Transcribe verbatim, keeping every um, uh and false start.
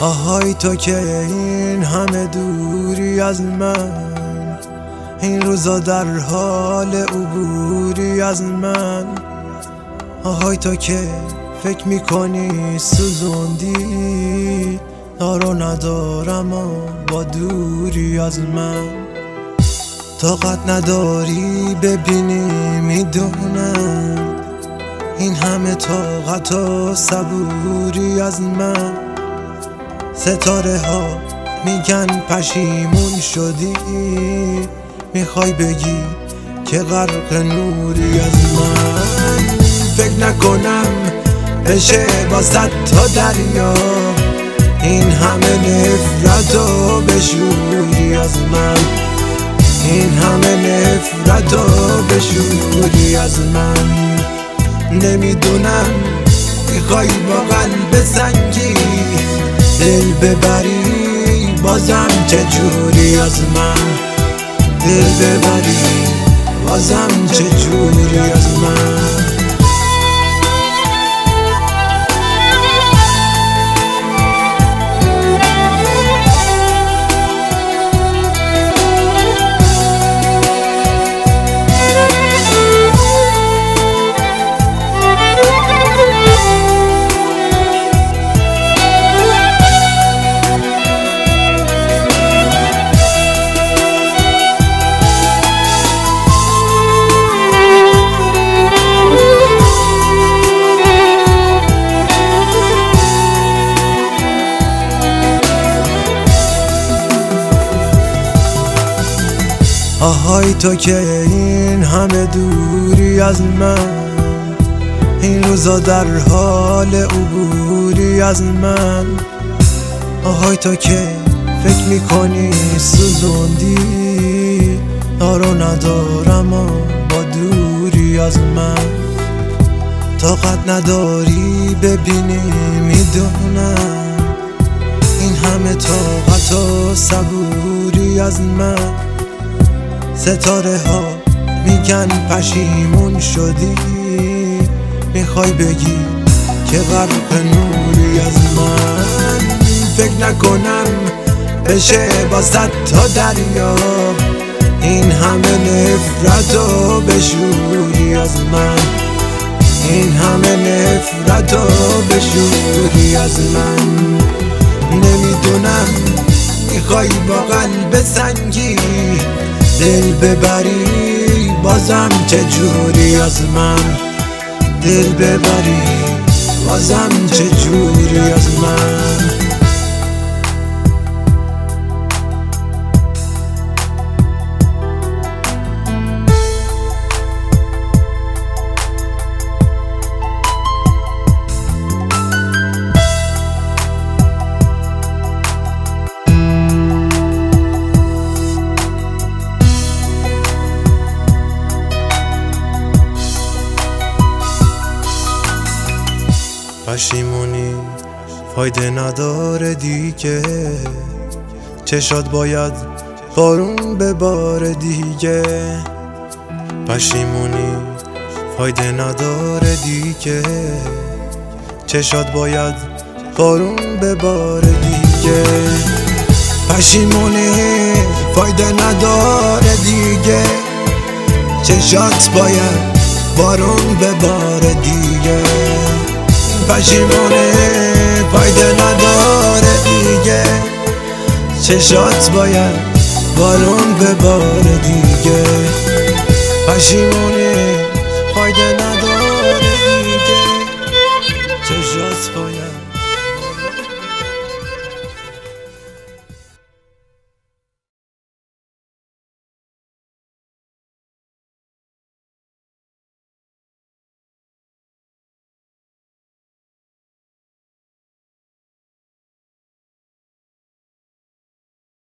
آهای تو که این همه دوری از من، این روزا در حال عبوری از من. آهای تو که فکر میکنی سوزوندی، دارو ندارم و با دوری از من. طاقت نداری ببینی میدونم، این همه طاقت و صبوری از من. ستاره ها میگن پشیمون شدی، میخوای بگی که غرق نوری از من. فکر نکنم بشه با صد تا دریا این همه نفرت و بشوری از من، این همه نفرت و بشوری از من. نمیدونم میخوای با قلب سنگی دل ببری، بازم چجوری از من دل ببری، بازم چجوری از من. آهای تو که این همه دوری از من، این روزا در حال عبوری از من. آهای تو که فکر میکنی سوزوندی، دارو ندارم و با دوری از من. طاقت نداری ببینی میدونم، این همه طاقت و صبوری از من. ستاره ها میگن پشیمون شدی، میخوای بگی که غرق نوری از من. فکر نکنم بشه با صد تا دریا این همه نفرت و بشوری از من، این همه نفرت و بشوری از من. نمیدونم میخوای با قلب سنگی دل ببری، بازم چجوری از من دل ببری، بازم چجوری از من. پشیمونی فایده نداره دیگه، چشات باید بارون بباره دیگه. پشیمونی فایده نداره دیگه، چشات باید بارون بباره دیگه. پشیمونی فایده نداره دیگه، چشات باید بارون بباره دیگه. پشیمونه فایده نداره دیگه، چشات باید بارون بباره دیگه. پشیمونه